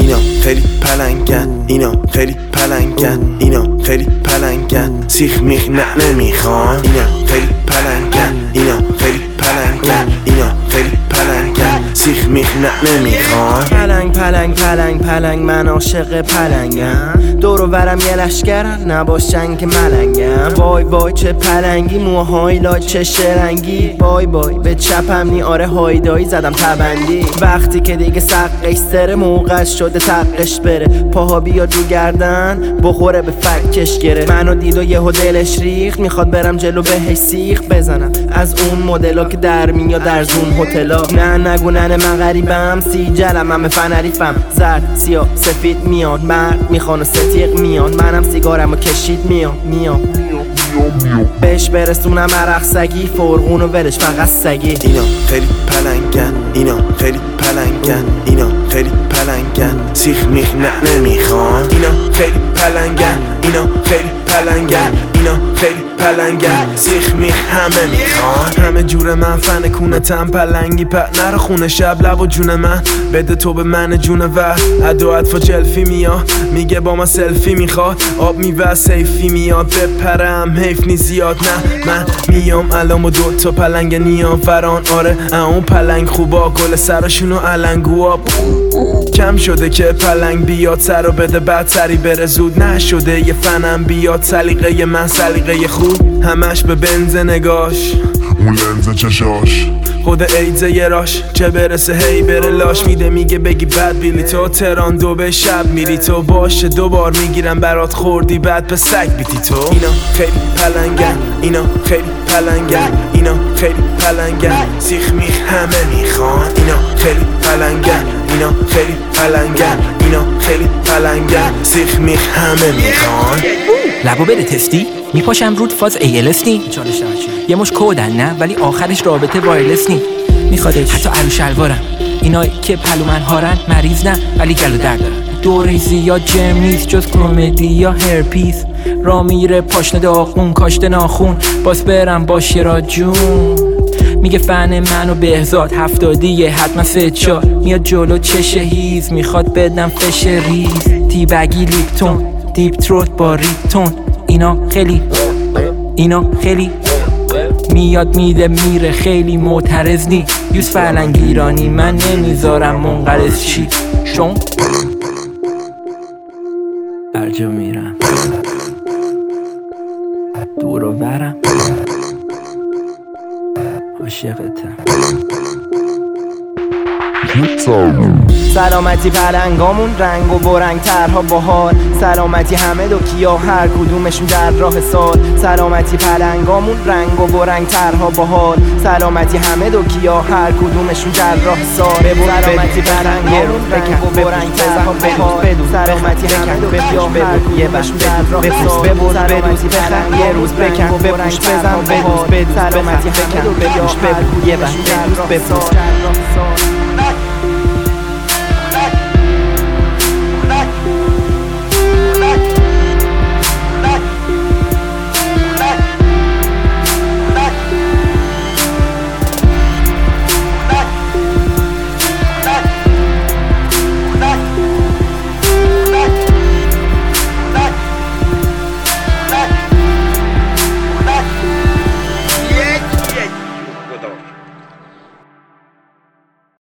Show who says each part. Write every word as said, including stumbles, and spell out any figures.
Speaker 1: اینا خیلی پلنگن، اینا خیلی پلنگن، اینا خیلی پلنگن، سیخ میخ نه نمیخوان. اینا خیلی پلنگن، اینا خیلی پلنگن، اینا خیلی پلنگن، سیخ میخ نه نمیخوان.
Speaker 2: پلنگ پلنگ پلنگ پلنگ من عاشق پلنگم، دور و برم یه لشکرن نباشن که ملنگم. وای وای چه پلنگی، موهای لا چه شرنگی، وای وای به چپم نی آره هایدایی زدم تبندی. وقتی که دیگه سقش سره موقع شده تقش بره، پاها بیاد رو گردن بخوره به فکش گره. منو دید و یهو دلش ریخت، میخواد برم جلو بهش سیخ بزنم از اون مدلا که در میاد در زون هتلا. نه نگو ننه من غریبم، سی جلم همه فنریفم، زرد سیاه سفید میاد، مرد میخوان و ستیق میان. منم سیگارمو کشید میام میام بهش برسونم عرق سگی، فرغون و ولش فقط سگی.
Speaker 1: اینا خیلی پلنگن، اینا خیلی پلنگن، اینا خیلی پلنگن، سیخ میخ نه نمیخوان. اینا خیلی پلنگن، اینا خیلی پلنگن، اینا خیلی پلنگن، سیخ میخ همه میخوان. همه جور من فن کونتم پلنگی پت نره خونه شب لب و جون من بده تو به من جون و ادو ادفا جلفی میاد، میگه با ما سلفی میخواد، آب میوه سیفی میاد، بپرم حیف نی زیاد. نه من میام الان و دو تا پلنگ نیام فران، آره اون پلنگ خوبا گل سراشونو علنگوا. کم شده که پلنگ بیاد سر و بده بعد سری بره زود، نشده یه فنم بیاد سلیقه من سلیقه خوب، همش به بنز نگاش
Speaker 3: اون لنز چشاش
Speaker 1: خود ایزه یه راش، چه برسه هی بره لاش. میده میگه بگی بد بیلی تو تران دو به شب میری تو، باشه دوبار میگیرم برات خوردی بعد به سگ بیتی تو. اینا خیلی پلنگن، اینا خیلی پلنگن، اینا خیلی پلنگن، سیخ میخ همه میخوان. اینا خیلی پلنگن، اینا خیلی پلنگن، اینا خیلی پلنگن، سیخ میخ همه میخوان.
Speaker 4: لبو بره تستی میپاشم رود فاز ای ال اس نی، یه مش کودن نه ولی آخرش رابطه وایرلس نی. میخوادش حتی عرو شلوارم، اینایی که پلو من هارن مریض نه ولی گلو در دارن. دوره زیاد جم نیست جز کمدی یا هرپیس، را میره پاشنه داغون کاشته ناخون، باز برم باشه را جون. میگه فن منو بهزاد هفتادیه حتما سه چار، میاد جلو چشه هیز میخواد بدم فش ریز، تیبگی لیپتون دیپ تروت با ریپتون. اینا خیلی اینا خیلی میاد میده میره خیلی معترض نی، یوز فرلنگ ایرانی من نمیذارم منقرض چی چون برجا میرم دور و برم عاشقتم.
Speaker 2: سلامتی پلنگامون رنگ و برنگ ترها بهار، سلامتی همه دو کیا هر کدومشون در راه سال. سلامتی پلنگامون رنگ و برنگ ترها بهار، سلامتی همه دو کیا هر کدومشون در راه سال. سلامتی پلنگامون رنگ و برنگ ترها بهار، سلامتی همه دو کیا هر کدومشون در راه سال. سلامتی پلنگ یه روز بکن بپوش بزن بدوز بدوز، سلامتی همه دو کیا هر کدومشون در راه سال.